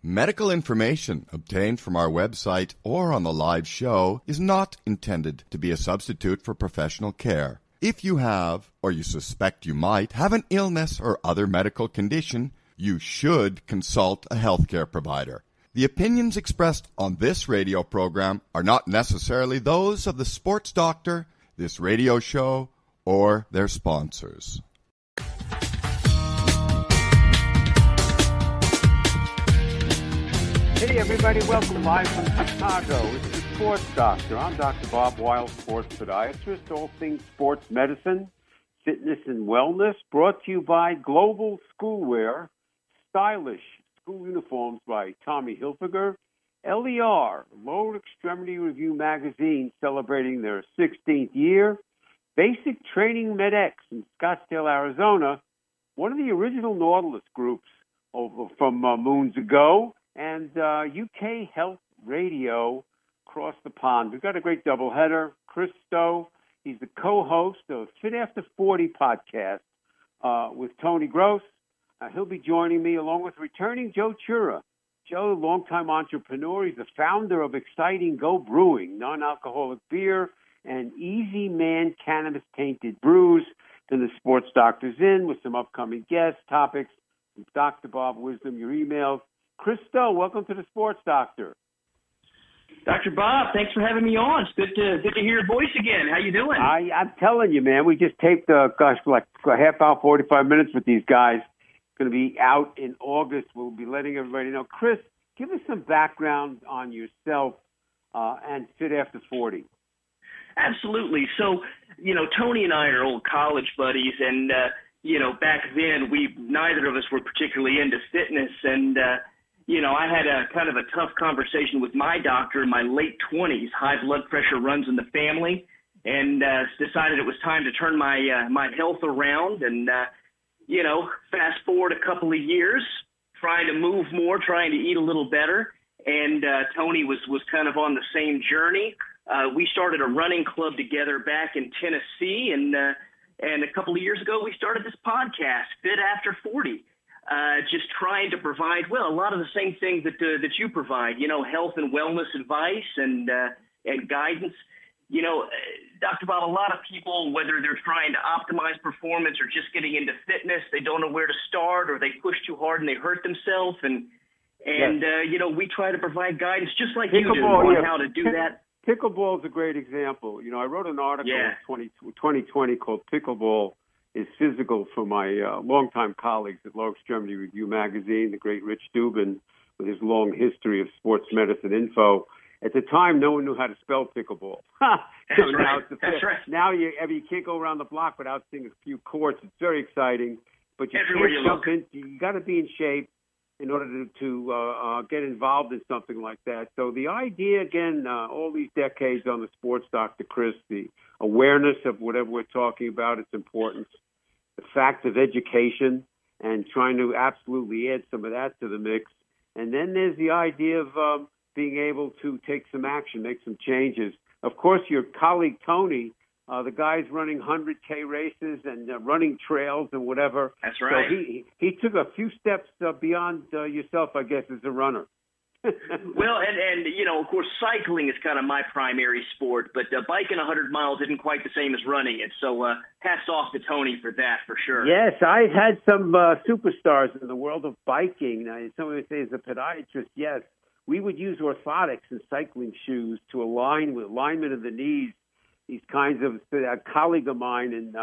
Medical information obtained from our website or on the live show is not intended to be a substitute for professional care. If you have, or you suspect you might, have an illness or other medical condition, you should consult a healthcare provider. The opinions expressed on this radio program are not necessarily those of the sports doctor, this radio show, or their sponsors. Hey everybody, welcome live from Chicago. It's the Sports Doctor. I'm Dr. Bob Weil, sports podiatrist, all things sports medicine, fitness, and wellness, brought to you by Global Schoolwear, stylish school uniforms by Tommy Hilfiger, LER, Lower Extremity Review magazine, celebrating their 16th year, Basic Training MedX in Scottsdale, Arizona, one of the original Nautilus groups from moons ago, and UK Health Radio across the pond. We've got a great doubleheader. Chris Stowe, he's the co-host of Fit After 40 podcast with Tony Gross. He'll be joining me along with returning Joe Chura. Joe, longtime entrepreneur. He's the founder of Exciting Go Brewing, non-alcoholic beer, and Easy Man cannabis-tainted brews. Then the Sports Doctor's in with some upcoming guests, topics, Dr. Bob Wisdom, your emails. Chris Stowe, welcome to the Sports Doctor. Dr. Bob, thanks for having me on. It's good to hear your voice again. How you doing? I'm telling you, man, we just taped, like a half hour, 45 minutes with these guys. It's going to be out in August. We'll be letting everybody know. Chris, give us some background on yourself and Fit After 40. Absolutely. So, Tony and I are old college buddies, and, back then neither of us were particularly into fitness, and, I had a kind of a tough conversation with my doctor in my late 20s. High blood pressure runs in the family, and decided it was time to turn my health around. And, fast forward a couple of years, trying to move more, trying to eat a little better. And Tony was kind of on the same journey. We started a running club together back in Tennessee, and a couple of years ago we started this podcast, Fit After 40. Just trying to provide, a lot of the same things that you provide, health and wellness advice and guidance. Dr. Bob, a lot of people, whether they're trying to optimize performance or just getting into fitness, they don't know where to start, or they push too hard and they hurt themselves. And we try to provide guidance just like you do on how to do that. Pickleball is a great example. I wrote an article in 2020 called Pickleball is Physical for my longtime colleagues at Lower Extremity Review magazine, the great Rich Dubin, with his long history of sports medicine info. At the time, no one knew how to spell pickleball. That's right. Now you can't go around the block without seeing a few courts. It's very exciting, but you got to be in shape in order to get involved in something like that. So the idea, again, all these decades on the Sports Doctor, Chris, the awareness of whatever we're talking about, its importance, the fact of education, and trying to absolutely add some of that to the mix. And then there's the idea of being able to take some action, make some changes. Of course, your colleague Tony, the guy's running 100K races and running trails and whatever. That's right. So he took a few steps beyond yourself, I guess, as a runner. Well, and of course, cycling is kind of my primary sport, but biking 100 miles isn't quite the same as running it. So hats off to Tony for that, for sure. Yes, I had some superstars in the world of biking. Now, somebody would say, as a podiatrist, yes, we would use orthotics and cycling shoes to align with alignment of the knees. These kinds of a colleague of mine in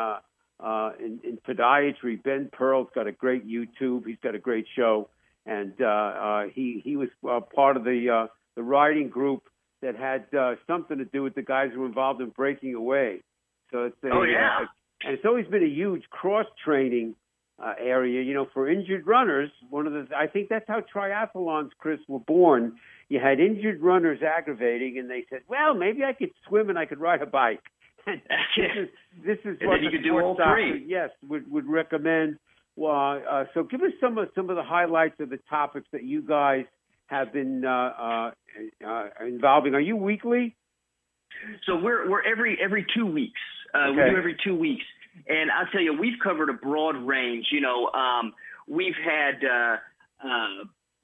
podiatry, Ben Pearl's got a great YouTube. He's got a great show, and he was part of the riding group that had something to do with the guys who were involved in breaking away. So it's and it's always been a huge cross training area, for injured runners. I think that's how triathlons, Chris, were born. You had injured runners aggravating, and they said, well, maybe I could swim and I could ride a bike. And this is what you could do all three. Yes, would recommend. So give us some of the highlights of the topics that you guys have been involving. Are you weekly? So we're every 2 weeks. Okay. We do every 2 weeks. And I'll tell you, we've covered a broad range. We've had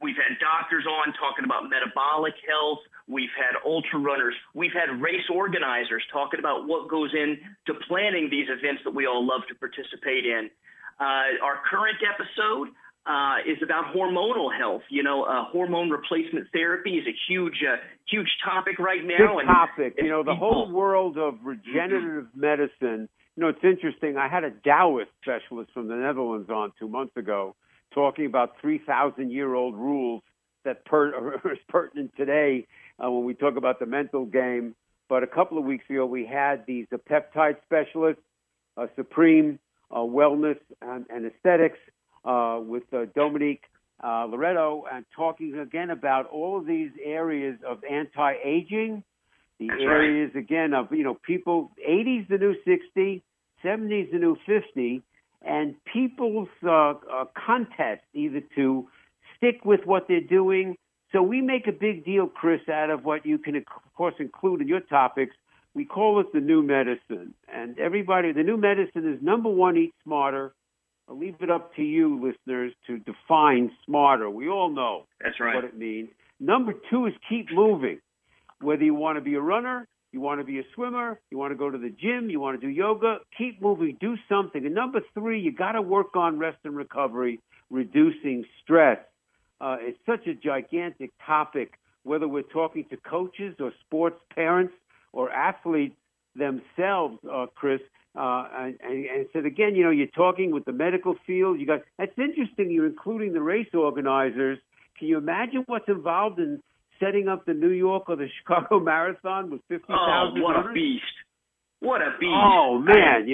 We've had doctors on talking about metabolic health. We've had ultra runners. We've had race organizers talking about what goes into planning these events that we all love to participate in. Our current episode is about hormonal health. Hormone replacement therapy is a huge topic right now. Big topic. The whole world of regenerative medicine. It's interesting. I had a Taoist specialist from the Netherlands on 2 months ago talking about 3,000-year-old rules that are pertinent today when we talk about the mental game. But a couple of weeks ago, we had these peptide specialists, Supreme Wellness and Aesthetics, with Dominique Loretto, and talking again about all of these areas of anti-aging, the areas, again, of, people, 80's the new 60, 70's the new 50, and people's contest either to stick with what they're doing. So we make a big deal, Chris, out of what you can, of course, include in your topics. We call it the new medicine. And everybody, the new medicine is, number one, eat smarter. I'll leave it up to you, listeners, to define smarter. We all know what it means. Number two is keep moving. Whether you want to be a runner, you want to be a swimmer, you want to go to the gym, you want to do yoga, keep moving, do something. And number three, you got to work on rest and recovery, reducing stress. It's such a gigantic topic, whether we're talking to coaches or sports parents or athletes themselves, Chris. And said again, you're talking with the medical field. That's interesting. You're including the race organizers. Can you imagine what's involved in setting up the New York or the Chicago Marathon with 50,000 runners? What a beast! What a beast! Oh man,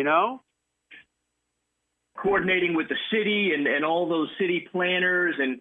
coordinating with the city and all those city planners and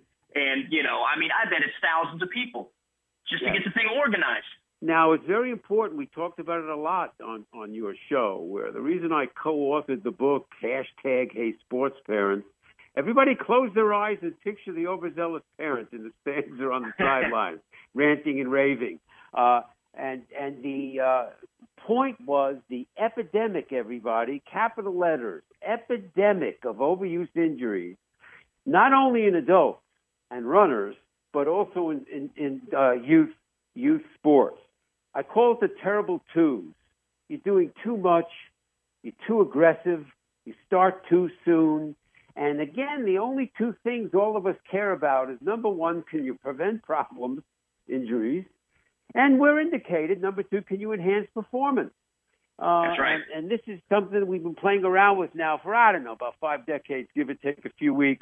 I bet it's thousands of people just to get the thing organized. Now, it's very important. We talked about it a lot on your show, where the reason I co-authored the book, #HeySportsParents, everybody close their eyes and picture the overzealous parents in the stands or on the sidelines, ranting and raving. And the point was the epidemic, everybody, capital letters, epidemic of overuse injuries, not only in adults and runners, but also in youth sports. I call it the terrible twos. You're doing too much. You're too aggressive. You start too soon. And again, the only two things all of us care about is, number one, can you prevent problems, injuries? And we're indicated, number two, can you enhance performance? That's right. And this is something we've been playing around with now for, about 5 decades, give or take a few weeks.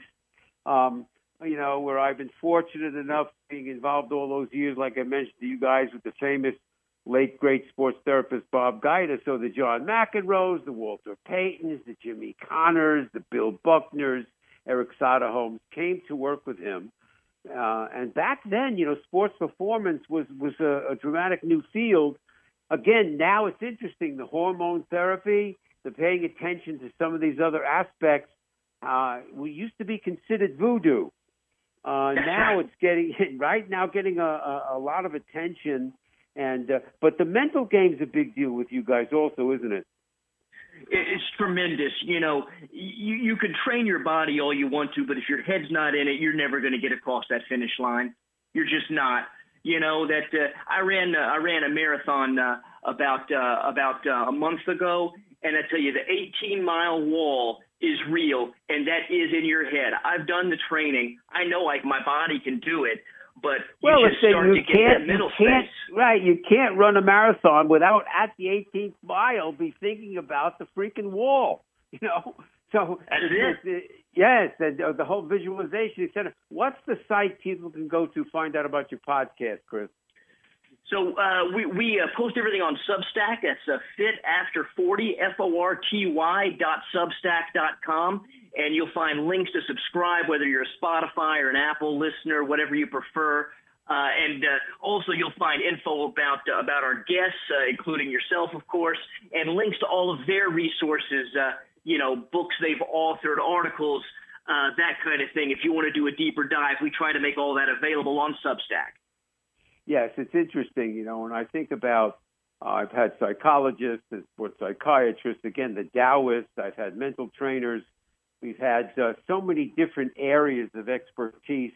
Where I've been fortunate enough being involved all those years, like I mentioned to you guys, with the famous late, great sports therapist Bob Guida. So the John McEnroes, the Walter Paytons, the Jimmy Connors, the Bill Buckners, Eric Soderholm came to work with him. And back then, sports performance was a dramatic new field. Again, now it's interesting, the hormone therapy, the paying attention to some of these other aspects. We used to be considered voodoo. Now it's getting getting a lot of attention, but the mental game's a big deal with you guys also, isn't it? It's tremendous. You can train your body all you want to, but if your head's not in it, you're never going to get across that finish line. You're just not. I ran a marathon about a month ago, and I tell you, the 18-mile wall is real, and that is in your head. I've done the training. I know my body can do it, but you just start to get that middle space. Right, you can't run a marathon without, at the 18th mile, be thinking about the freaking wall, So that's it. Yes, and the whole visualization, et cetera. What's the site people can go to find out about your podcast, Chris? So we post everything on Substack. That's FitAfter40, FORTY.substack.com. And you'll find links to subscribe, whether you're a Spotify or an Apple listener, whatever you prefer. And also you'll find info about our guests, including yourself, of course, and links to all of their resources, books they've authored, articles, that kind of thing. If you want to do a deeper dive, we try to make all that available on Substack. Yes, it's interesting, when I think about, I've had psychologists and sports psychiatrists, again, the Taoists, I've had mental trainers. We've had so many different areas of expertise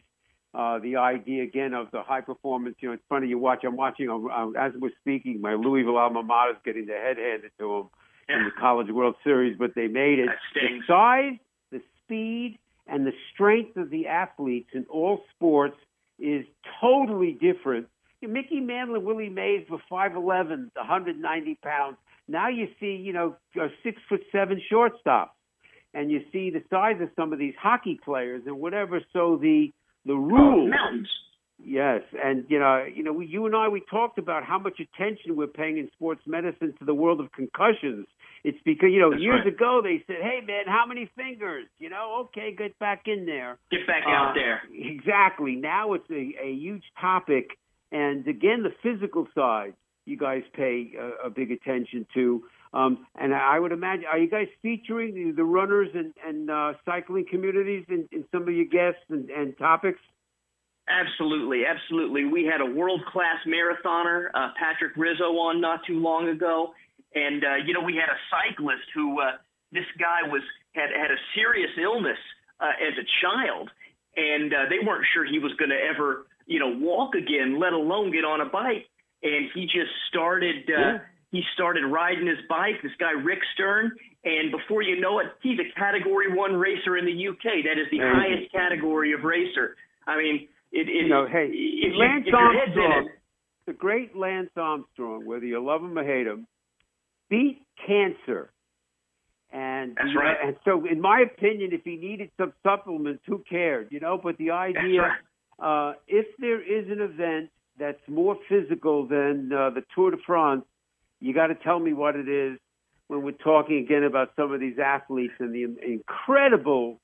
the idea again of the high performance. You know, it's funny. I'm watching as we're speaking. My Louisville alma mater is getting the head handed to them in the College World Series, but they made it. The size, the speed, and the strength of the athletes in all sports is totally different. Mickey Mantle and Willie Mays were 5'11", 190 pounds. Now you see, 6'7" shortstops, and you see the size of some of these hockey players and whatever. So the rules, mountains. Yes, and you and I, we talked about how much attention we're paying in sports medicine to the world of concussions. It's because years ago they said, "Hey man, how many fingers?" Okay, get back in there. Get back out there. Exactly. Now it's a huge topic, and again, the physical side you guys pay a big attention to. And I would imagine, are you guys featuring the runners and cycling communities in some of your guests and topics? Absolutely, absolutely. We had a world-class marathoner, Patrick Rizzo, on not too long ago. And, we had a cyclist who, this guy had a serious illness as a child, and they weren't sure he was going to ever, walk again, let alone get on a bike. And he just started he started riding his bike, this guy Rick Stern, and before you know it, he's a Category 1 racer in the UK. That is the highest category of racer. I mean, Lance Armstrong, the great Lance Armstrong, whether you love him or hate him, beat cancer. And that's right. And so, in my opinion, if he needed some supplements, who cared? But the idea, if there is an event that's more physical than the Tour de France, you got to tell me what it is when we're talking again about some of these athletes and the incredible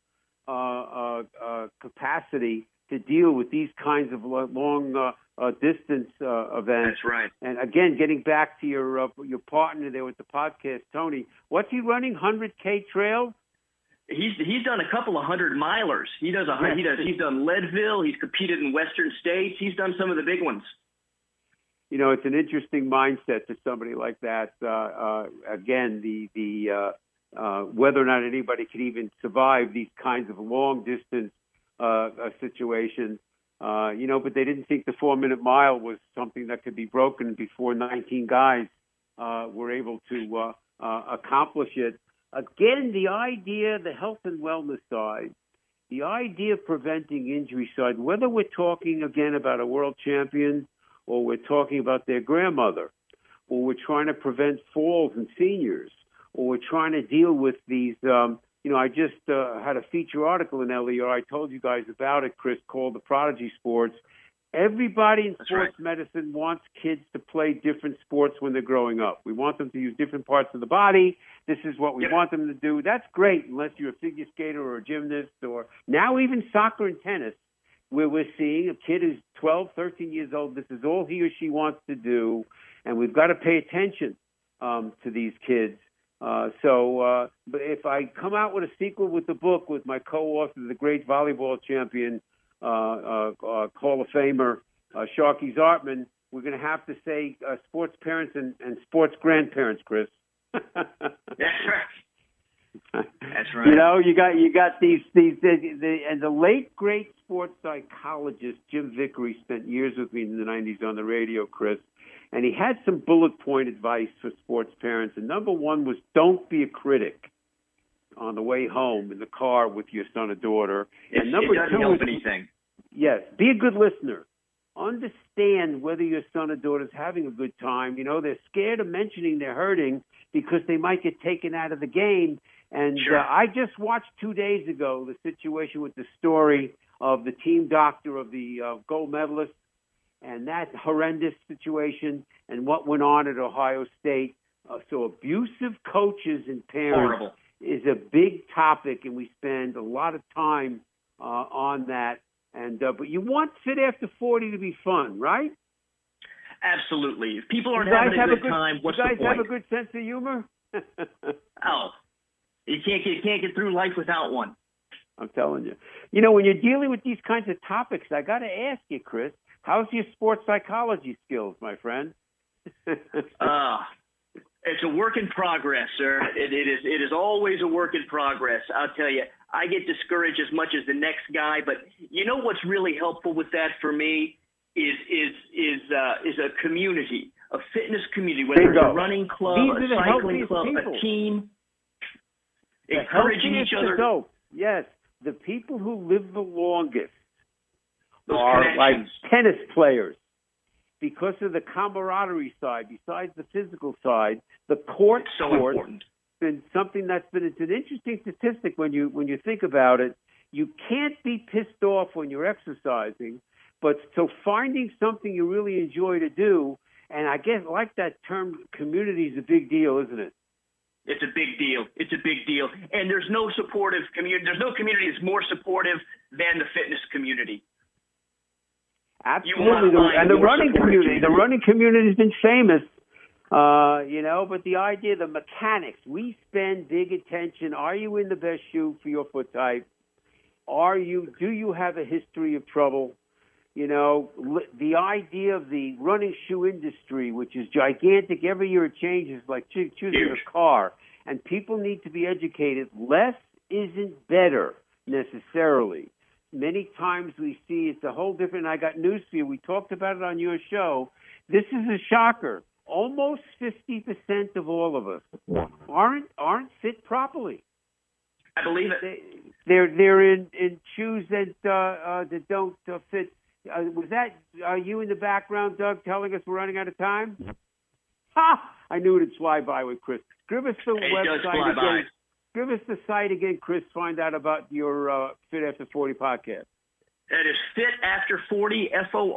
capacity to deal with these kinds of long distance events. That's right. And again, getting back to your partner there with the podcast, Tony, what's he running? 100K trail? He's done a couple of 100-milers. He's done Leadville. He's competed in Western states. He's done some of the big ones. It's an interesting mindset to somebody like that. Again, the whether or not anybody can even survive these kinds of long distance situations. But they didn't think the 4-minute mile was something that could be broken before 19 guys were able to accomplish it. Again, the idea, the health and wellness side, the idea of preventing injury side, whether we're talking again about a world champion or we're talking about their grandmother, or we're trying to prevent falls in seniors, or we're trying to deal with these, I just had a feature article in LER. I told you guys about it, Chris, called The Prodigy Sports. Everybody in sports medicine wants kids to play different sports when they're growing up. We want them to use different parts of the body. This is what we want them to do. That's great unless you're a figure skater or a gymnast or now even soccer and tennis, where we're seeing a kid who's 12, 13 years old. This is all he or she wants to do, and we've got to pay attention to these kids. But if I come out with a sequel with the book with my co-author, the great volleyball champion, Hall of Famer, Sharky Zartman, we're going to have to say sports parents and sports grandparents, Chris. That's right. That's right. You got these and the late great sports psychologist Jim Vickery spent years with me in the 90s on the radio, Chris, and he had some bullet point advice for sports parents. And number one was don't be a critic on the way home in the car with your son or daughter. And number it doesn't help anything. Yes, be a good listener. Understand whether your son or daughter is having a good time. They're scared of mentioning they're hurting because they might get taken out of the game. And I just watched 2 days ago the situation with the story of the team doctor of the gold medalist and that horrendous situation and what went on at Ohio State. So abusive coaches and parents is a big topic, and we spend a lot of time on that. And but you want Fit After 40 to be fun, right? Absolutely. If people aren't having a good time, what's the point? You guys have a good sense of humor? You can't get through life without one. I'm telling you. When you're dealing with these kinds of topics, I got to ask you, Chris, how's your sports psychology skills, my friend? It's a work in progress, sir. It is always a work in progress. I'll tell you, I get discouraged as much as the next guy. But you know what's really helpful with that for me is a community, a fitness community, whether it's a running club, a cycling club, people. a team, The encouraging each other. Adults. Yes, the people who live the longest Those are like connections. tennis players because of the camaraderie side, besides the physical side, the court It's so sports important. been something it's an interesting statistic when you think about it. You can't be pissed off when you're exercising, but so finding something you really enjoy to do, and I guess like that term, community is a big deal, isn't it? It's a big deal. It's a big deal. And there's no supportive community. There's no community that's more supportive than the fitness community. Absolutely. And the running community. The running community has been famous, but the idea, the mechanics, we spend big attention. Are you in the best shoe for your foot type? Do you have a history of trouble? The idea of the running shoe industry, which is gigantic, every year it changes, like choosing a car, and people need to be educated. Less isn't better necessarily. Many times we see it's a whole different. I got news for you. We talked about it on your show. This is a shocker. Almost 50% of all of us aren't fit properly. I believe it. They're in shoes that don't fit. Was that you in the background, Doug, telling us we're running out of time? Ha! I knew it'd fly by with Chris. Give us the website again. Give us the site again, Chris. Find out about your Fit After 40 podcast. That is FitAfter40,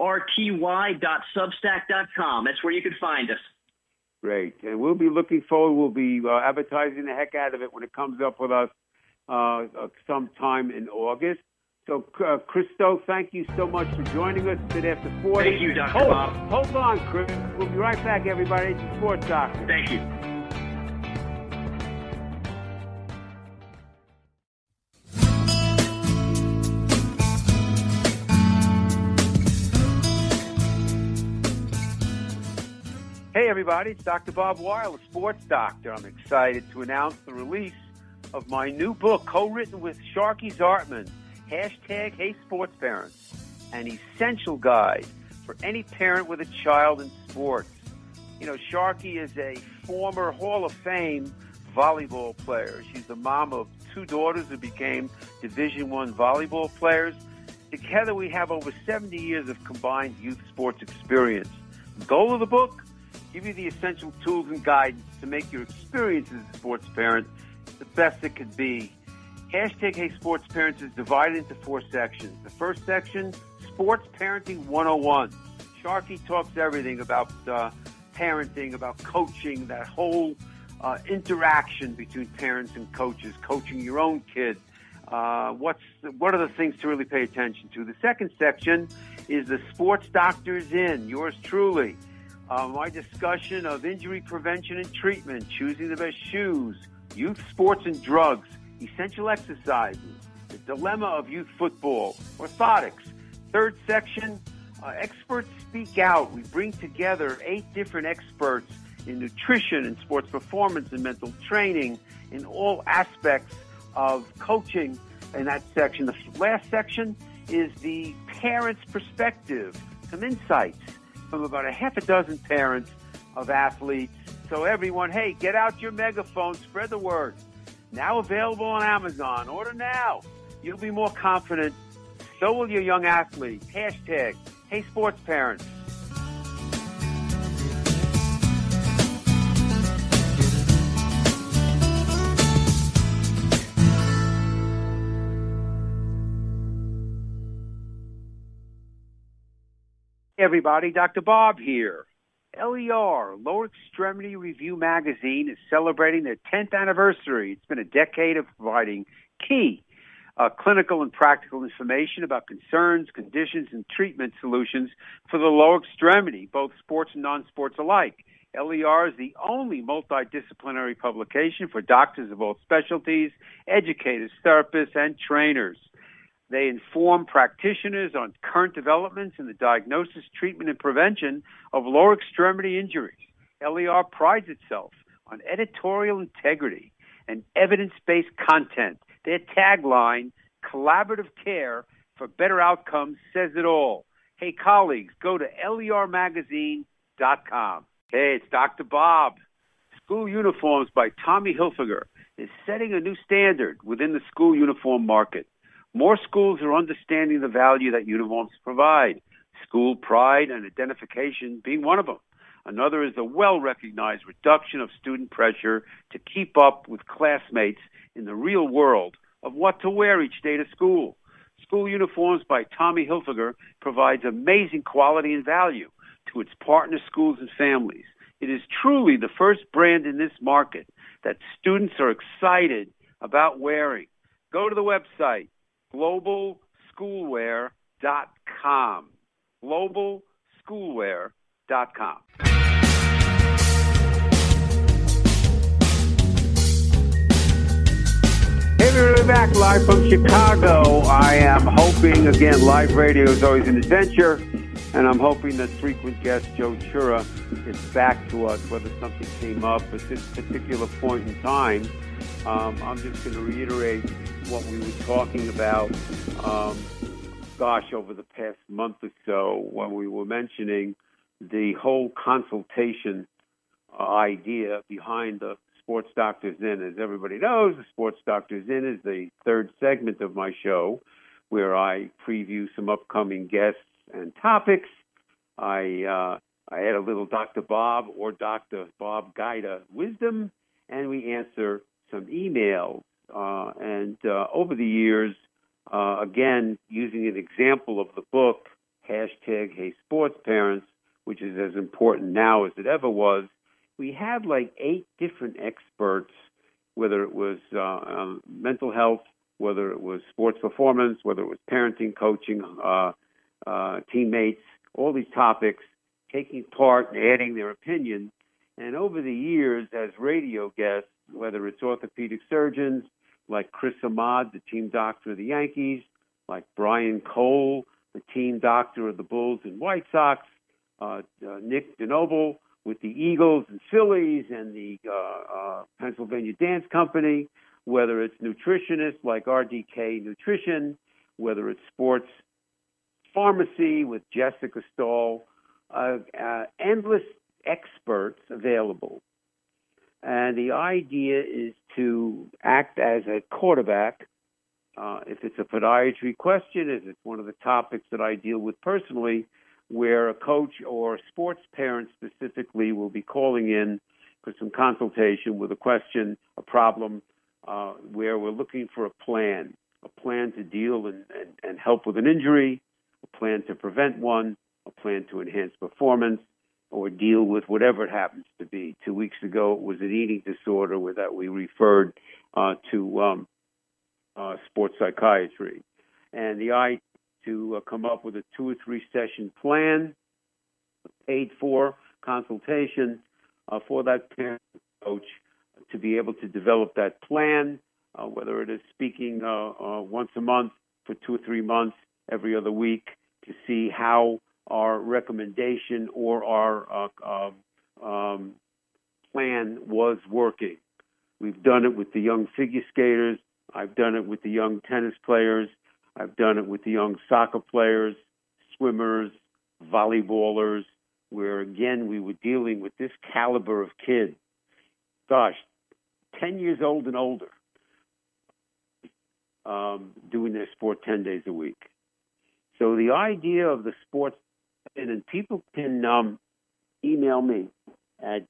FORTY.substack.com. That's where you can find us. Great. And we'll be looking forward. We'll be advertising the heck out of it when it comes up with us sometime in August. So, Christo, thank you so much for joining us. Fit After 40. Thank you, Dr. Bob. Hold on, Chris. We'll be right back, everybody. It's the Sports Doctor. Thank you. Hey, everybody. It's Dr. Bob Weil, the Sports Doctor. I'm excited to announce the release of my new book, co-written with Sharky Zartman, hashtag Hey Sports Parents, an essential guide for any parent with a child in sports. Sharky is a former Hall of Fame volleyball player. She's the mom of two daughters who became Division I volleyball players. Together we have over 70 years of combined youth sports experience. The goal of the book? Give you the essential tools and guidance to make your experience as a sports parent the best it could be. Hashtag Hey Sports Parents is divided into 4 sections. The first section, Sports Parenting 101. Sharky talks everything about parenting, about coaching, that whole interaction between parents and coaches, coaching your own kid. What are the things to really pay attention to? The second section is the Sports Doctor's In, yours truly. My discussion of injury prevention and treatment, choosing the best shoes, youth sports and drugs, essential exercises, the dilemma of youth football, orthotics. Third section, experts speak out. We bring together 8 different experts in nutrition and sports performance and mental training in all aspects of coaching in that section. The last section is the parent's perspective, some insights from about a half a dozen parents of athletes. So everyone, hey, get out your megaphone, spread the word. Now available on Amazon. Order now. You'll be more confident. So will your young athlete. Hashtag Hey Sports Parents. Hey everybody, Dr. Bob here. LER, Lower Extremity Review Magazine, is celebrating their 10th anniversary. It's been a decade of providing key clinical and practical information about concerns, conditions, and treatment solutions for the lower extremity, both sports and non-sports alike. LER is the only multidisciplinary publication for doctors of all specialties, educators, therapists, and trainers. They inform practitioners on current developments in the diagnosis, treatment, and prevention of lower extremity injuries. LER prides itself on editorial integrity and evidence-based content Their tagline, collaborative care for better outcomes, says it all. Hey, colleagues, go to lermagazine.com. Hey, it's Dr. Bob. School Uniforms by Tommy Hilfiger is setting a new standard within the school uniform market. More schools are understanding the value that uniforms provide, school pride and identification being one of them. Another is the well-recognized reduction of student pressure to keep up with classmates in the real world of what to wear each day to school. School Uniforms by Tommy Hilfiger provides amazing quality and value to its partner schools and families. It is truly the first brand in this market that students are excited about wearing. Go to the website, globalschoolwear.com. globalschoolwear.com. Hey, we're back live from Chicago. I am hoping, again, live radio is always an adventure, and I'm hoping that frequent guest Joe Chura gets back to us, whether something came up at this particular point in time. I'm just going to reiterate what we were talking about, over the past month or so, when we were mentioning the whole consultation idea behind the Sports Doctors In. As everybody knows, the Sports Doctors In is the third segment of my show where I preview some upcoming guests and topics. I add a little Dr. Bob or Dr. Bob Guida wisdom, and we answer some emails. And over the years, again, using an example of the book, hashtag Hey Sports Parents, which is as important now as it ever was, we had like 8 different experts, whether it was mental health, whether it was sports performance, whether it was parenting, coaching, teammates, all these topics, taking part and adding their opinion. And over the years, as radio guests, whether it's orthopedic surgeons like Chris Ahmad, the team doctor of the Yankees, like Brian Cole, the team doctor of the Bulls and White Sox, Nick DeNoble with the Eagles and Phillies and the Pennsylvania Dance Company, whether it's nutritionists like RDK Nutrition, whether it's sports pharmacy with Jessica Stahl, endless experts available. And the idea is to act as a quarterback. If it's a podiatry question, if it's one of the topics that I deal with personally, where a coach or sports parent specifically will be calling in for some consultation with a question, a problem, where we're looking for a plan to deal and help with an injury, a plan to prevent one, a plan to enhance performance, or deal with whatever it happens to be. 2 weeks ago, it was an eating disorder that we referred to sports psychiatry. And the idea to come up with a 2 or 3 session plan, paid for consultation for that parent coach to be able to develop that plan, whether it is speaking once a month for 2 or 3 months, every other week, to see how our recommendation or our plan was working. We've done it with the young figure skaters. I've done it with the young tennis players. I've done it with the young soccer players, swimmers, volleyballers, where, again, we were dealing with this caliber of kid. 10 years old and older, doing their sport 10 days a week. So the idea of the sports, and people can email me at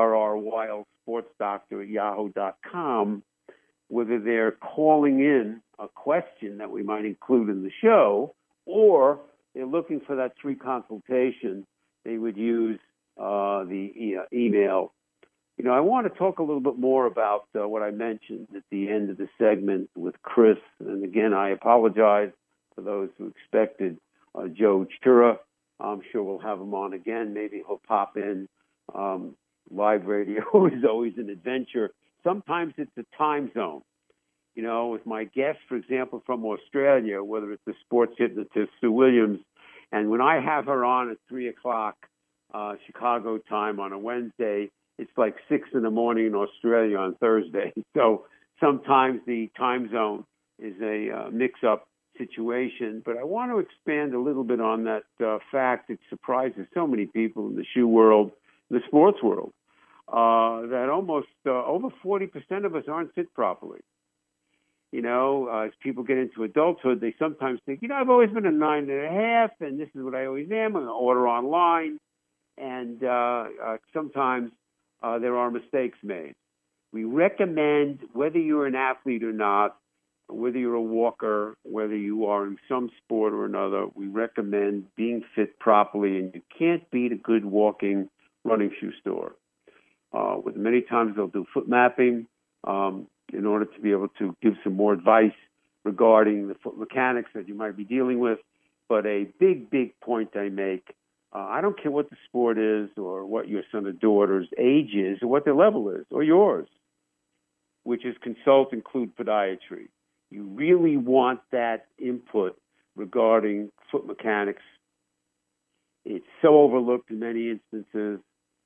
drrwildsportsdoctor@yahoo.com, whether they're calling in a question that we might include in the show, or they're looking for that free consultation, they would use the email. You know, I want to talk a little bit more about what I mentioned at the end of the segment with Chris. And again, I apologize for those who expected Joe Chura. I'm sure we'll have him on again. Maybe he'll pop in. Live radio is always an adventure. Sometimes it's a time zone. You know, with my guest, for example, from Australia, whether it's the sports hypnotist, Sue Williams, and when I have her on at 3 o'clock Chicago time on a Wednesday, it's like 6 in the morning in Australia on Thursday. So sometimes the time zone is a mix-up situation. But I want to expand a little bit on that fact that surprises so many people in the shoe world, the sports world, that almost over 40% of us aren't fit properly. As people get into adulthood, they sometimes think, I've always been a 9.5, and this is what I always am. I'm going to order online. And sometimes there are mistakes made. We recommend, whether you're an athlete or not, whether you're a walker, whether you are in some sport or another, we recommend being fit properly. And you can't beat a good walking running shoe store. With many times they'll do foot mapping in order to be able to give some more advice regarding the foot mechanics that you might be dealing with. But a big, big point I make, I don't care what the sport is or what your son or daughter's age is or what their level is or yours, which is consult, include podiatry. You really want that input regarding foot mechanics. It's so overlooked in many instances.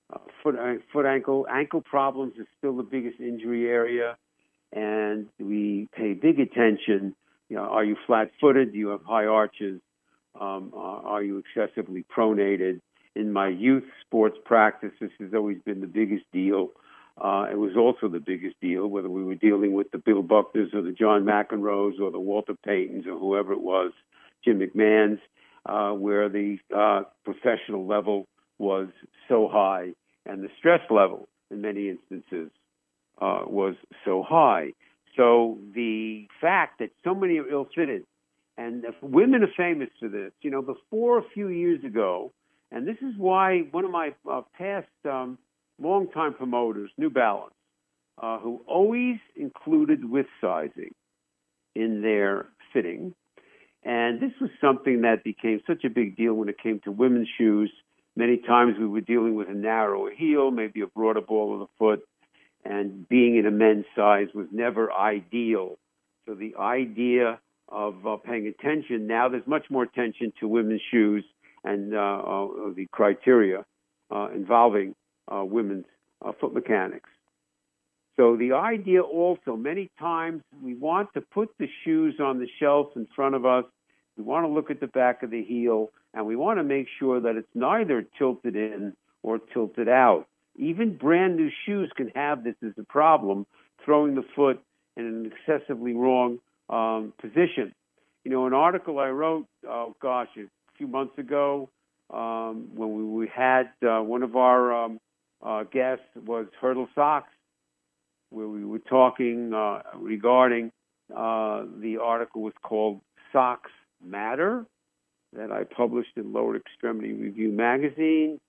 Ankle problems is still the biggest injury area, and we pay big attention. Are you flat-footed? Do you have high arches? Are you excessively pronated? In my youth sports practice, this has always been the biggest deal. It was also the biggest deal, whether we were dealing with the Bill Buckners or the John McEnroes or the Walter Paytons or whoever it was, Jim McMahons, where the professional level was so high and the stress level in many instances was so high. So the fact that so many are ill-fitted, and women are famous for this. Before a few years ago, and this is why one of my past longtime promoters, New Balance, who always included width sizing in their fitting. And this was something that became such a big deal when it came to women's shoes. Many times we were dealing with a narrower heel, maybe a broader ball of the foot, and being in a men's size was never ideal. So the idea of paying attention, now there's much more attention to women's shoes and the criteria involving women's foot mechanics. So the idea also, many times we want to put the shoes on the shelf in front of us. We want to look at the back of the heel, and we want to make sure that it's neither tilted in or tilted out. Even brand new shoes can have this as a problem, throwing the foot in an excessively wrong position. An article I wrote, a few months ago, when we had one of our guests was Hurdle Socks, where we were talking regarding the article was called Socks Matter, that I published in Lower Extremity Review magazine.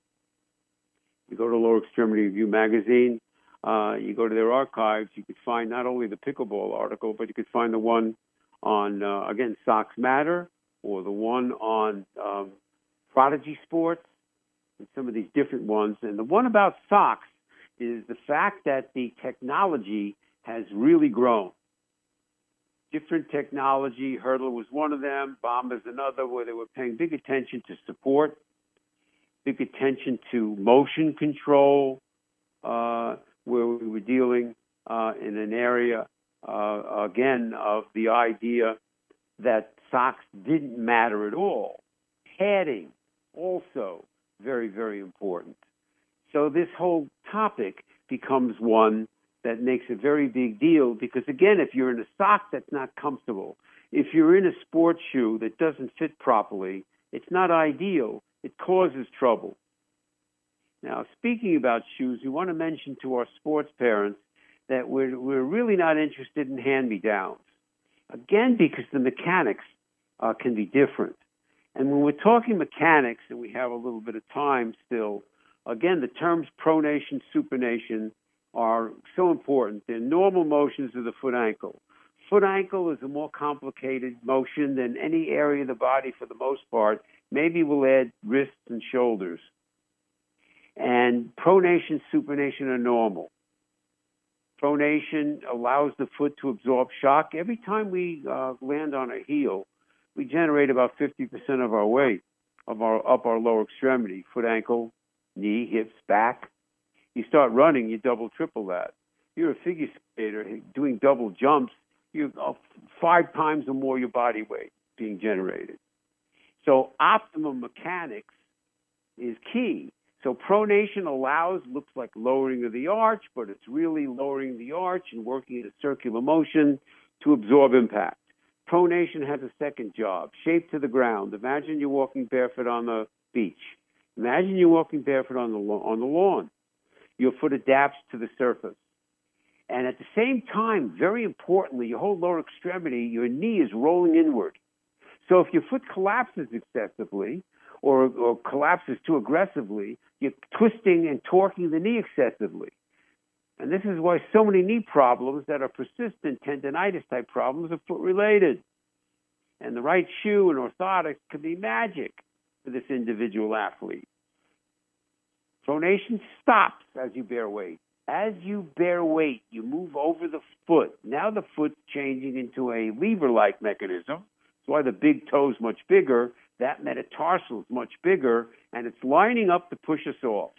You go to Lower Extremity Review magazine, you go to their archives, you could find not only the pickleball article, but you could find the one on, again, Socks Matter, or the one on Prodigy Sports, and some of these different ones. And the one about socks is the fact that the technology has really grown. Different technology, Hurdle was one of them, Bombers another, where they were paying big attention to support, big attention to motion control, where we were dealing in an area, again, of the idea that socks didn't matter at all. Padding, also very, very important. So this whole topic becomes one that makes a very big deal because, again, if you're in a sock that's not comfortable, if you're in a sports shoe that doesn't fit properly, it's not ideal. It causes trouble. Now, speaking about shoes, we want to mention to our sports parents that we're really not interested in hand-me-downs. Again, because the mechanics can be different. And when we're talking mechanics, and we have a little bit of time still, again, the terms pronation, supination are so important. They're normal motions of the foot-ankle. Foot-ankle is a more complicated motion than any area of the body for the most part. Maybe we'll add wrists and shoulders. And pronation, supination are normal. Pronation allows the foot to absorb shock. Every time we land on a heel, we generate about 50% of our weight up our lower extremity, foot, ankle, knee, hips, back. You start running, you double, triple that. you're a figure skater doing double jumps, you're 5 times or more your body weight being generated. So optimum mechanics is key. So pronation looks like lowering of the arch, but it's really lowering the arch and working in a circular motion to absorb impact. Pronation has a second job, shape to the ground. Imagine you're walking barefoot on the beach. Imagine you're walking barefoot on the lawn. Your foot adapts to the surface. And at the same time, very importantly, your whole lower extremity, your knee is rolling inward. So if your foot collapses excessively or collapses too aggressively, you're twisting and torquing the knee excessively. And this is why so many knee problems that are persistent tendonitis-type problems are foot-related. And the right shoe and orthotics can be magic for this individual athlete. Pronation stops as you bear weight. As you bear weight, you move over the foot. Now the foot's changing into a lever-like mechanism. That's why the big toe's much bigger. That metatarsal is much bigger, and it's lining up to push us off.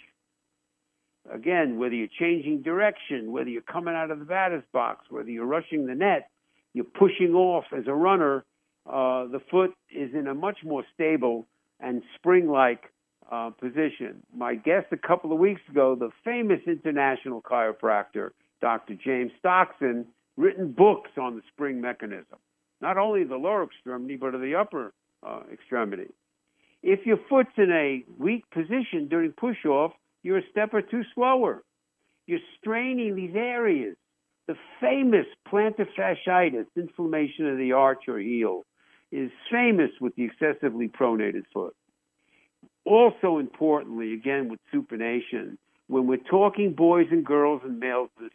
Again, whether you're changing direction, whether you're coming out of the batter's box, whether you're rushing the net, you're pushing off as a runner, the foot is in a much more stable and spring-like position. My guest a couple of weeks ago, the famous international chiropractor, Dr. James Stockton, written books on the spring mechanism, not only the lower extremity, but of the upper extremity. If your foot's in a weak position during push-off, you're a step or two slower. You're straining these areas. The famous plantar fasciitis, inflammation of the arch or heel, is famous with the excessively pronated foot. Also importantly, again with supination, when we're talking boys and girls and males and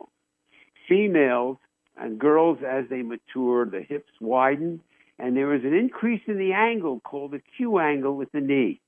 females and girls as they mature, the hips widen, and there is an increase in the angle called the Q angle at the knee.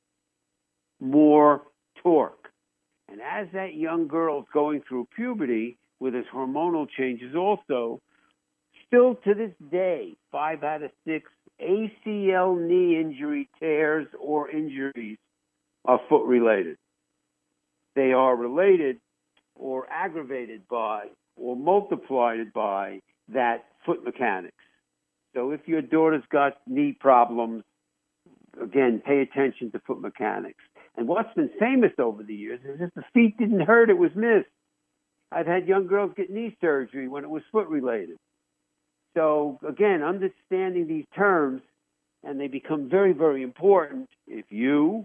More torque. And as that young girl is going through puberty with its hormonal changes also, still to this day, 5 out of 6 ACL knee injury tears or injuries are foot-related. They are related or aggravated by or multiplied by that foot mechanics. So if your daughter's got knee problems, again, pay attention to foot mechanics. And what's been famous over the years is if the feet didn't hurt, it was missed. I've had young girls get knee surgery when it was foot-related. So, again, understanding these terms, and they become very, very important if you,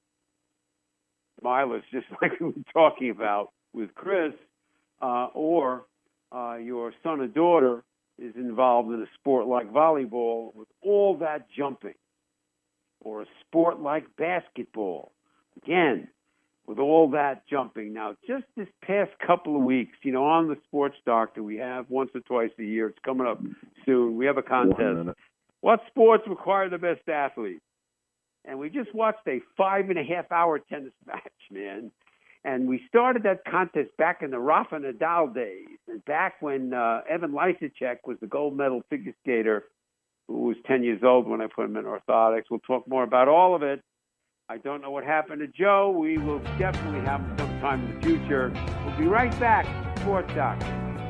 milers, just like we were talking about with Chris, or your son or daughter is involved in a sport like volleyball with all that jumping, or a sport like basketball, again, with all that jumping. Now, just this past couple of weeks, on the Sports Doctor, we have once or twice a year. It's coming up soon. We have a contest. What sports require the best athlete? And we just watched a 5.5-hour tennis match, man. And we started that contest back in the Rafa Nadal days, and back when Evan Lysacek was the gold medal figure skater who was 10 years old when I put him in orthotics. We'll talk more about all of it. I don't know what happened to Joe. We will definitely have him sometime in the future. We'll be right back. Sports Doctor.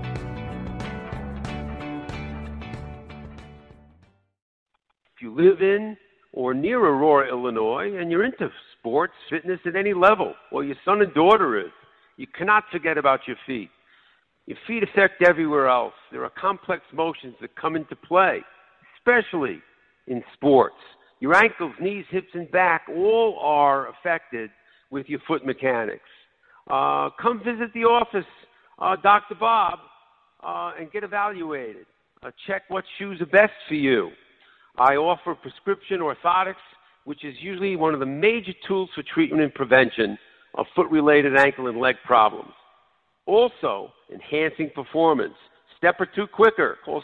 If you live in or near Aurora, Illinois, and you're into sports, fitness at any level, or your son and daughter is, you cannot forget about your feet. Your feet affect everywhere else. There are complex motions that come into play, especially in sports. Your ankles, knees, hips, and back all are affected with your foot mechanics. Come visit the office, Dr. Bob, and get evaluated. Check what shoes are best for you. I offer prescription orthotics, which is usually one of the major tools for treatment and prevention of foot-related ankle and leg problems. Also, enhancing performance. Step or two quicker. Call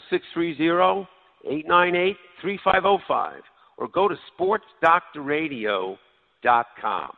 630-898-3505 or go to sportsdoctorradio.com.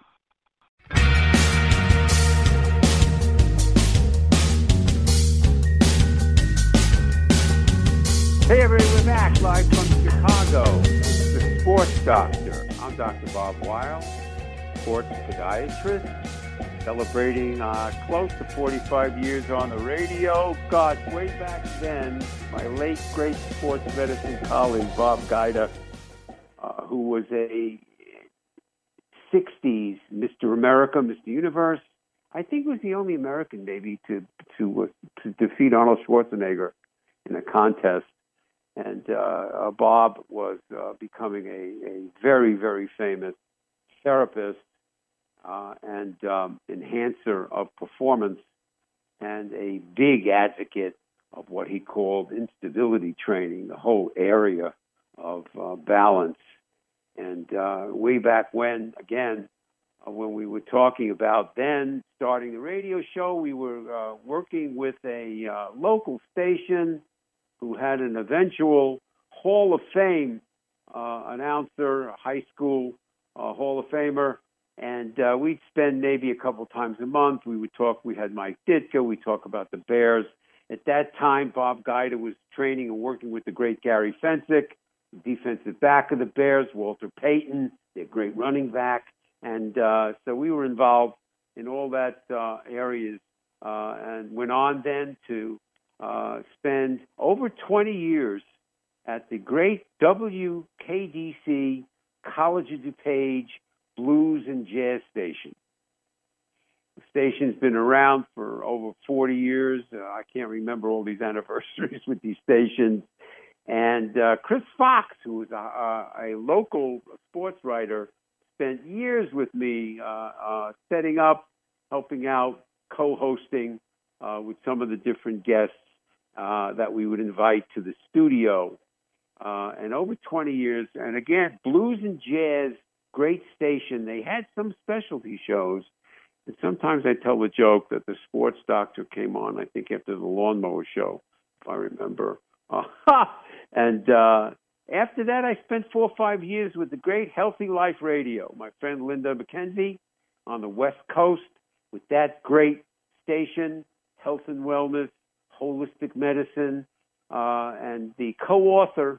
Hey everybody, we're back live from Chicago. The Sports Doctor. I'm Dr. Bob Weil, sports podiatrist, celebrating close to 45 years on the radio. God, way back then, my late, great sports medicine colleague, Bob Guida, who was a 60s Mr. America, Mr. Universe. I think he was the only American, maybe, to defeat Arnold Schwarzenegger in a contest. And Bob was becoming a very, very famous therapist and enhancer of performance, and a big advocate of what he called instability training, the whole area of balance. And way back when, again, when we were talking about then starting the radio show, we were working with a local station who had an eventual Hall of Fame announcer, a high school Hall of Famer. And we'd spend maybe a couple times a month. We would talk. We had Mike Ditka. We'd talk about the Bears. At that time, Bob Guida was training and working with the great Gary Fensick, defensive back of the Bears, Walter Payton, their great running back. And so we were involved in all that areas and went on then to spend over 20 years at the great WKDC College of DuPage Blues and Jazz station. The station's been around for over 40 years. I can't remember all these anniversaries with these stations. And Chris Fox, who was a local sports writer, spent years with me setting up, helping out, co-hosting with some of the different guests that we would invite to the studio. And over 20 years, and again, Blues and Jazz, great station. They had some specialty shows. And sometimes I tell the joke that the sports doctor came on, I think, after the lawnmower show, if I remember. And after that, I spent 4 or 5 years with the great Healthy Life Radio. My friend Linda McKenzie on the West Coast with that great station, Health and Wellness, Holistic Medicine, and the co-author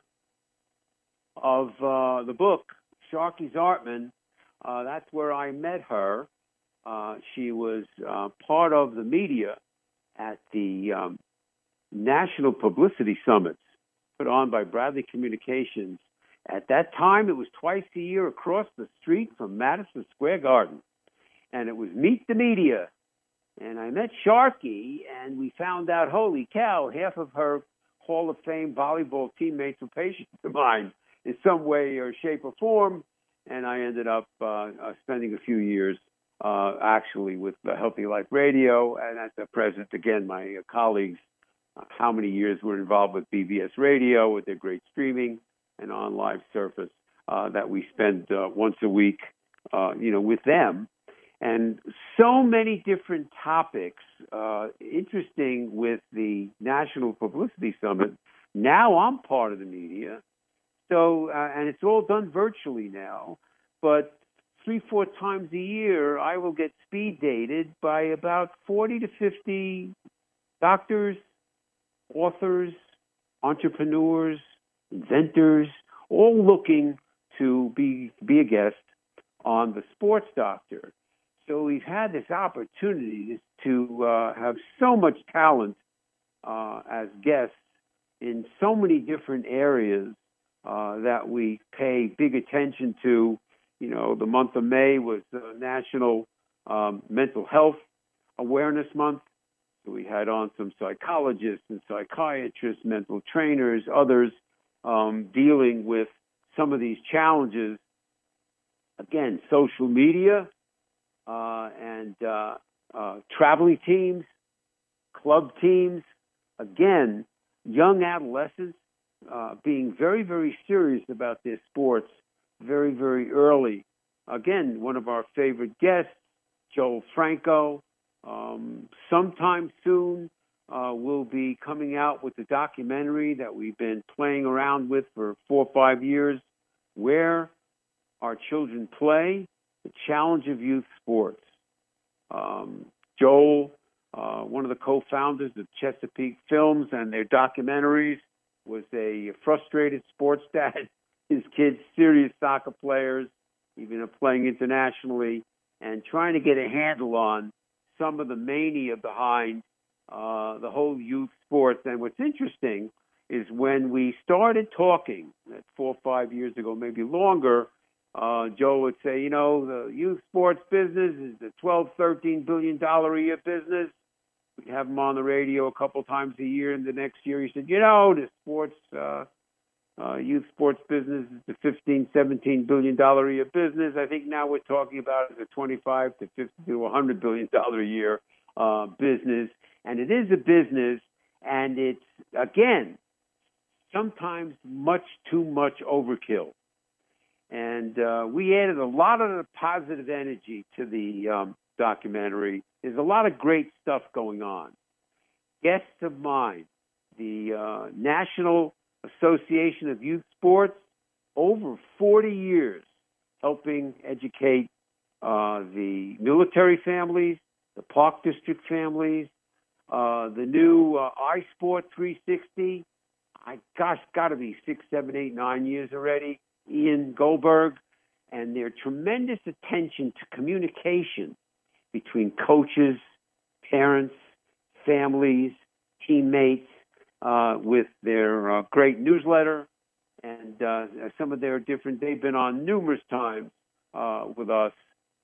of the book, Sharky Zartman. That's where I met her. She was part of the media at the National Publicity Summits put on by Bradley Communications. At that time, it was twice a year across the street from Madison Square Garden. And it was Meet the Media. And I met Sharky, and we found out, holy cow, half of her Hall of Fame volleyball teammates were patients of mine in some way or shape or form. And I ended up spending a few years actually with Healthy Life Radio. And at the present, again, my colleagues, how many years were involved with BBS Radio, with their great streaming and on live service that we spend once a week, with them. And so many different topics, interesting with the National Publicity Summit. Now I'm part of the media. So, and it's all done virtually now, but 3-4 times a year, I will get speed dated by about 40 to 50 doctors, authors, entrepreneurs, inventors, all looking to be a guest on the Sports Doctor. So we've had this opportunity to have so much talent as guests in so many different areas that we pay big attention to. The month of May was National Mental Health Awareness Month. So we had on some psychologists and psychiatrists, mental trainers, others dealing with some of these challenges. Again, social media and traveling teams, club teams. Again, young adolescents being very, very serious about their sports very, very early. Again, one of our favorite guests, Joel Franco, sometime soon will be coming out with the documentary that we've been playing around with for 4 or 5 years, Where Our Children Play, the Challenge of Youth Sports. Joel, one of the co-founders of Chesapeake Films and their documentaries, was a frustrated sports dad. His kids, serious soccer players, even playing internationally. and trying to get a handle on some of the mania behind the whole youth sports. And what's interesting is when we started talking 4 or 5 years ago, maybe longer, Joe would say, the youth sports business is a $12, $13 billion a year business. We'd have him on the radio a couple times a year, and the next year he said, the sports, youth sports business is a $15, $17 billion a year business. I think now we're talking about it as a $25 to $50 to $100 billion a year business. And it is a business, and it's, again, sometimes much too much overkill. And we added a lot of the positive energy to the documentary. There's a lot of great stuff going on. Guests of mine, the National Association of Youth Sports, over 40 years helping educate the military families, the Park District families, the new iSport 360. Got to be 6, 7, 8, 9 years already. Ian Goldberg, and their tremendous attention to communication between coaches, parents, families, teammates, with their great newsletter and some of their different. They've been on numerous times with us.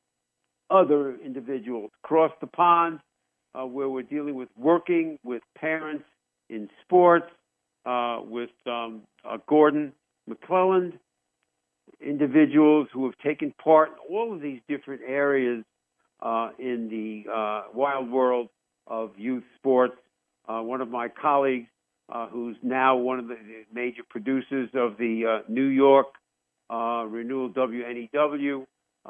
Other individuals across the pond, where we're dealing with working with parents in sports, with Gordon McClelland, individuals who have taken part in all of these different areas in the wild world of youth sports. One of my colleagues, who's now one of the major producers of the New York Renewal WNEW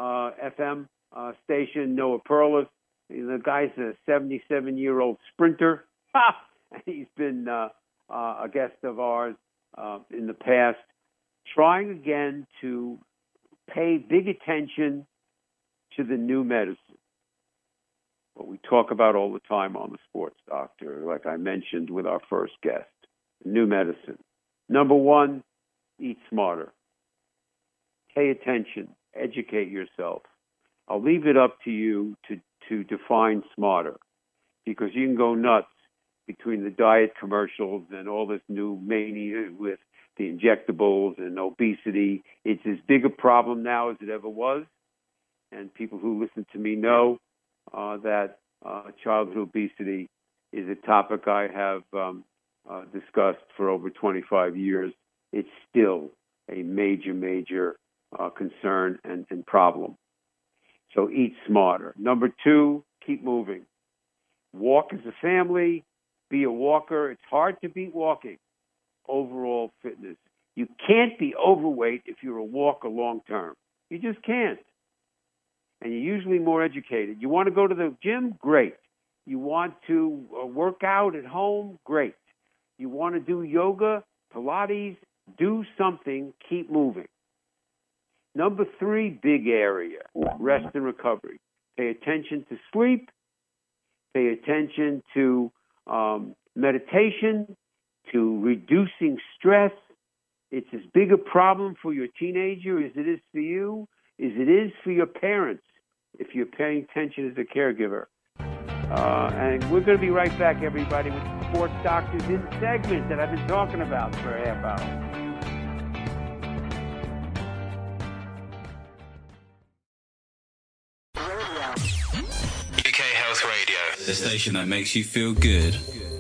FM station, Noah Perlis. The guy's a 77-year-old sprinter. He's been a guest of ours in the past, trying again to pay big attention to the new medicine. What we talk about all the time on the Sports Doctor, like I mentioned with our first guest, new medicine. Number one, eat smarter. Pay attention. Educate yourself. I'll leave it up to you to define smarter, because you can go nuts between the diet commercials and all this new mania with the injectables and obesity. It's as big a problem now as it ever was. And people who listen to me know that childhood obesity is a topic I have discussed for over 25 years. It's still a major concern and problem. So eat smarter. Number two, keep moving. Walk as a family. Be a walker. It's hard to beat walking. Overall fitness. You can't be overweight if you're a walker long term. You just can't. And you're usually more educated. You want to go to the gym? Great. You want to work out at home? Great. You want to do yoga, Pilates? Do something. Keep moving. Number three, big area, rest and recovery. Pay attention to sleep. Pay attention to meditation, to reducing stress. It's as big a problem for your teenager as it is for you, as it is for your parents, if you're paying attention as a caregiver. And we're going to be right back, everybody, with the Sports Doctors in segment that I've been talking about for a half hour. UK Health Radio, the station that makes you feel good.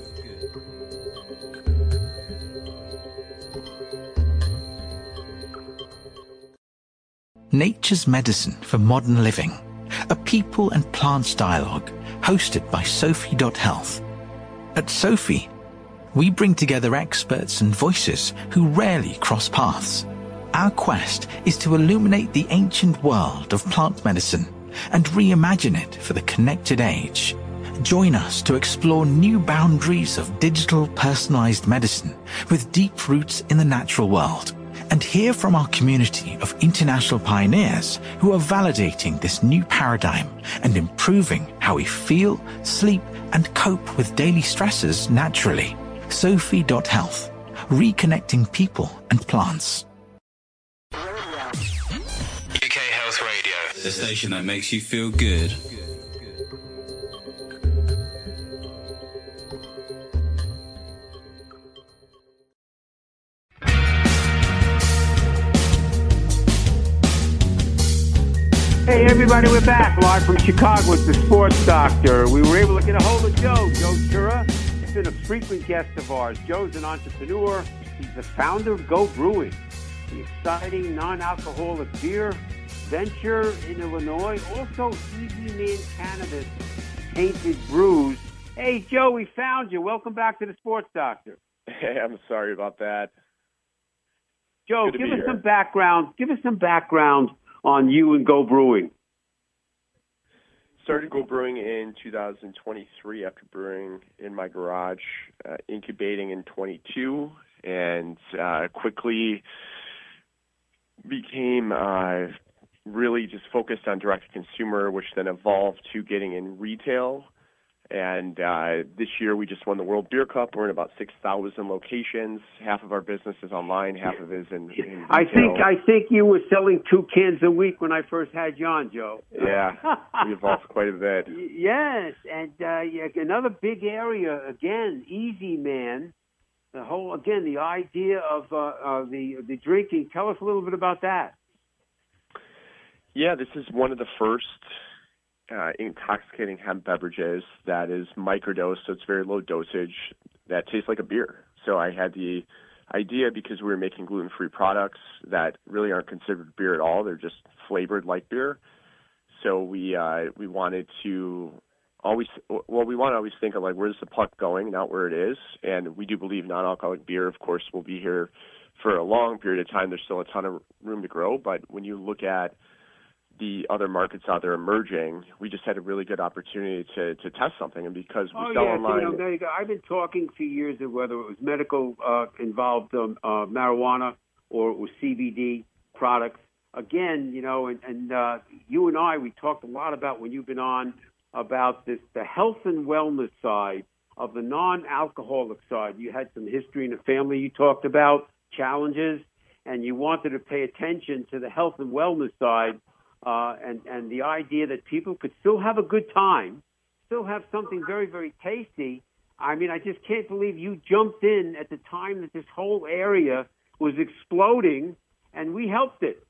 Nature's Medicine for Modern Living, a people and plants dialogue hosted by Sophie.Health. At Sophie, we bring together experts and voices who rarely cross paths. Our quest is to illuminate the ancient world of plant medicine and reimagine it for the connected age. Join us to explore new boundaries of digital personalized medicine with deep roots in the natural world, and hear from our community of international pioneers who are validating this new paradigm and improving how we feel, sleep, and cope with daily stresses naturally. Sophie.Health, reconnecting people and plants. UK Health Radio, The station that makes you feel good. Hey everybody, we're back live from Chicago with the Sports Doctor. We were able to get a hold of Joe Chura. He's been a frequent guest of ours. Joe's an entrepreneur. He's the founder of Go Brewing, an exciting non-alcoholic beer venture in Illinois. Also, Easy Man Cannabis tainted brews. Hey Joe, we found you. Welcome back to the Sports Doctor. Hey, I'm sorry about that. Joe, give us some background. Give us some background on you and Go Brewing. Started Go Brewing in 2023 after brewing in my garage, incubating in 22, and quickly became really just focused on direct-to-consumer, which then evolved to getting in retail. And this year we just won the World Beer Cup. We're in about 6,000 locations. Half of our business is online, half of it is in retail. I think you were selling 2 cans a week when I first had you on, Joe. Yeah, we evolved quite a bit. Yes, and another big area, again, Easy Man. The idea of the drinking. Tell us a little bit about that. Yeah, this is one of the first intoxicating hemp beverages that is microdosed, so it's very low dosage, that tastes like a beer. So I had the idea, because we were making gluten-free products that really aren't considered beer at all. They're just flavored like beer. So we wanted to always think of, like, where's the puck going, not where it is. And we do believe non-alcoholic beer, of course, will be here for a long period of time. There's still a ton of room to grow. But when you look at the other markets out there emerging, we just had a really good opportunity to test something. And because we sell online... there you go. I've been talking for years of whether it was medical involved marijuana or it was CBD products. Again, and you and I, we talked a lot about, when you've been on, about the health and wellness side of the non-alcoholic side. You had some history in the family you talked about, challenges, and you wanted to pay attention to the health and wellness side. And the idea that people could still have a good time, still have something very, very tasty. I mean, I just can't believe you jumped in at the time that this whole area was exploding, and we helped it.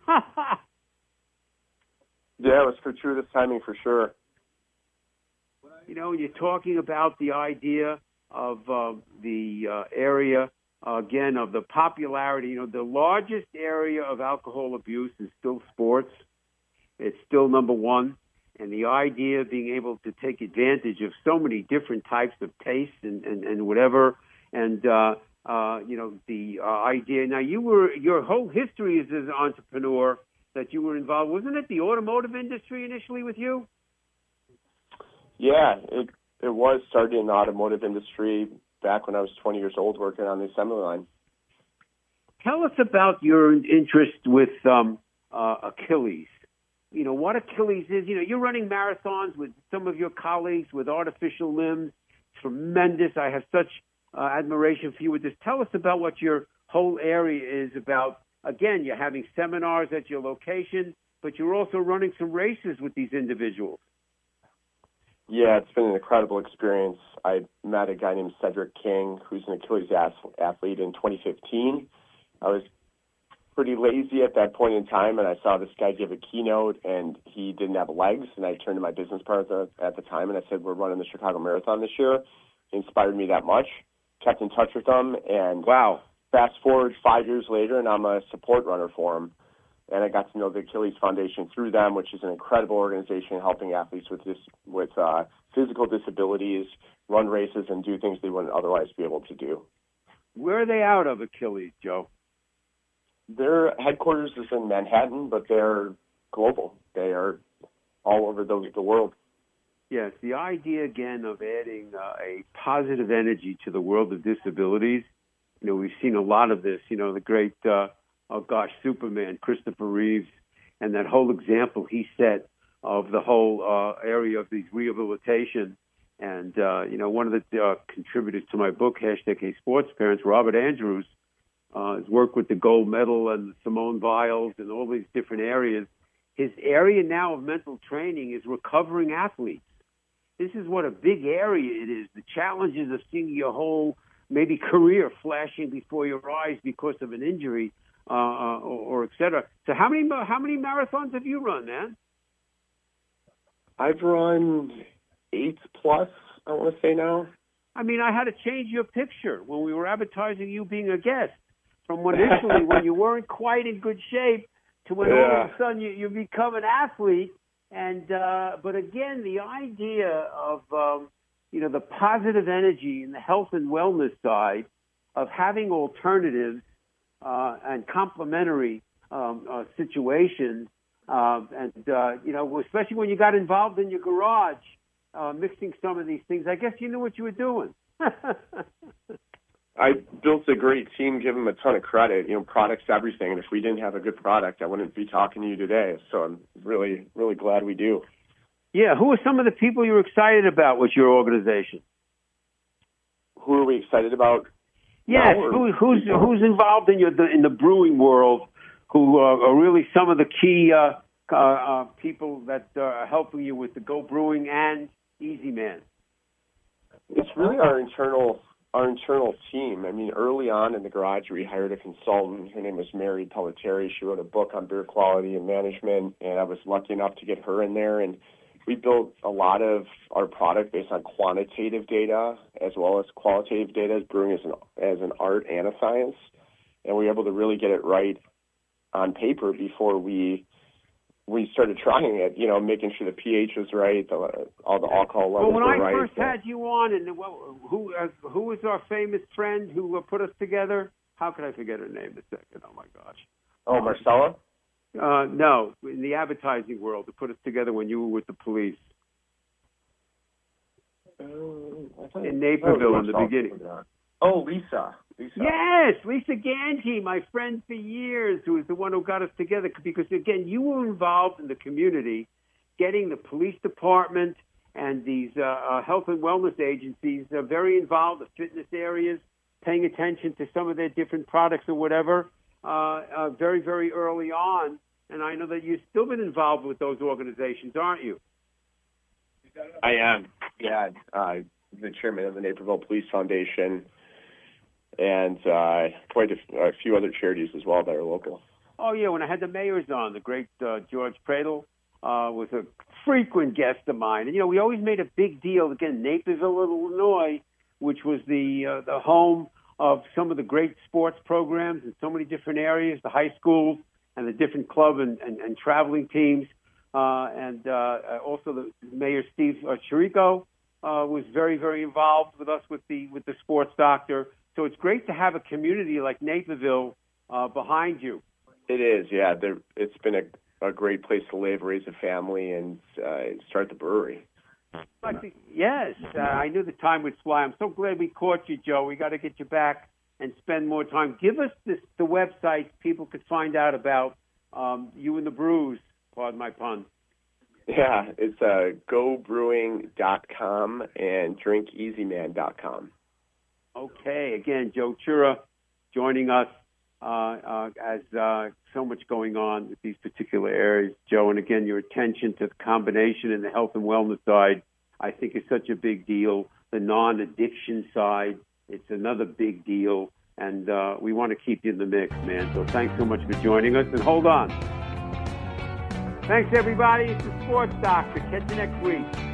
Yeah, it was fortuitous timing for sure. You're talking about the idea of the area, again, of the popularity. The largest area of alcohol abuse is still sports. It's still number one. And the idea of being able to take advantage of so many different types of tastes and whatever. And, the idea. Now, your whole history as an entrepreneur that you were involved, wasn't it the automotive industry initially with you? Yeah, it was started in the automotive industry back when I was 20 years old working on the assembly line. Tell us about your interest with Achilles. What Achilles is. You're running marathons with some of your colleagues with artificial limbs. Tremendous. I have such admiration for you with this. Tell us about what your whole area is about. Again, you're having seminars at your location, but you're also running some races with these individuals. Yeah, it's been an incredible experience. I met a guy named Cedric King, who's an Achilles athlete, in 2015. I was pretty lazy at that point in time, and I saw this guy give a keynote, and he didn't have legs, and I turned to my business partner at the time, and I said, we're running the Chicago Marathon this year. It inspired me that much. Kept in touch with them, and wow. Fast forward 5 years later, and I'm a support runner for them. And I got to know the Achilles Foundation through them, which is an incredible organization helping athletes with physical disabilities run races and do things they wouldn't otherwise be able to do. Where are they out of, Achilles, Joe? Their headquarters is in Manhattan, but they're global. They are all over the world. Yes, the idea, again, of adding a positive energy to the world of disabilities. We've seen a lot of this, the great... Superman, Christopher Reeves, and that whole example he set of the whole area of these rehabilitation. And, one of the contributors to my book, #A Sports Parents, Robert Andrews, has worked with the gold medal and Simone Biles and all these different areas. his area now of mental training is recovering athletes. This is what a big area it is. The challenges of seeing your whole maybe career flashing before your eyes because of an injury, or et cetera. So how many marathons have you run, man? I've run 8+, I want to say now. I mean, I had to change your picture when we were advertising you being a guest from initially when you weren't quite in good shape to when all of a sudden you become an athlete. And but again, the idea of the positive energy and the health and wellness side of having alternatives and complementary situations, especially when you got involved in your garage, mixing some of these things. I guess you knew what you were doing. I built a great team, give them a ton of credit. Product's everything, and if we didn't have a good product, I wouldn't be talking to you today. So I'm really, really glad we do. Yeah, who are some of the people you're excited about with your organization? Who are we excited about? Yes, who's involved in the brewing world? Who are really some of the key people that are helping you with the Go Brewing and Easy Man? It's really our internal team. I mean, early on in the garage, we hired a consultant. Her name was Mary Pelletieri. She wrote a book on beer quality and management, and I was lucky enough to get her in there. And we built a lot of our product based on quantitative data as well as qualitative data, as brewing as an art and a science. And we were able to really get it right on paper before we started trying it, making sure the pH was right, all the alcohol levels were right. Well, when I first had you on, and who was our famous friend who put us together? How could I forget her name a second? Oh, my gosh. Oh, Marcella? No, in the advertising world, to put us together when you were with the police. In Naperville in the beginning. Oh, Lisa. Yes, Lisa Ganji, my friend for years, who was the one who got us together. Because, again, you were involved in the community, getting the police department and these health and wellness agencies very involved, the fitness areas, paying attention to some of their different products or whatever, very, very early on. And I know that you've still been involved with those organizations, aren't you? I am, yeah. The chairman of the Naperville Police Foundation, and quite a few other charities as well that are local. Oh, yeah, when I had the mayors on, the great George Pradle was a frequent guest of mine. And, we always made a big deal, again, Naperville, Illinois, which was the home of some of the great sports programs in so many different areas, the high schools and the different club and traveling teams. And also the Mayor Steve Chirico was very, very involved with us with the sports doctor. So it's great to have a community like Naperville behind you. It is, yeah. It's been a great place to live, raise a family, and start the brewery. Yes, I knew the time would fly. I'm so glad we caught you, Joe. We got to get you back and spend more time. Give us the website people could find out about you and the brews, pardon my pun. Yeah, it's gobrewing.com and drinkeasyman.com. Okay, again, Joe Chura joining us as so much going on with these particular areas, Joe. And again, your attention to the combination in the health and wellness side, I think, is such a big deal. The non-addiction side, it's another big deal. And we want to keep you in the mix, man. So thanks so much for joining us. And hold on. Thanks, everybody. It's the Sports Doctor. Catch you next week.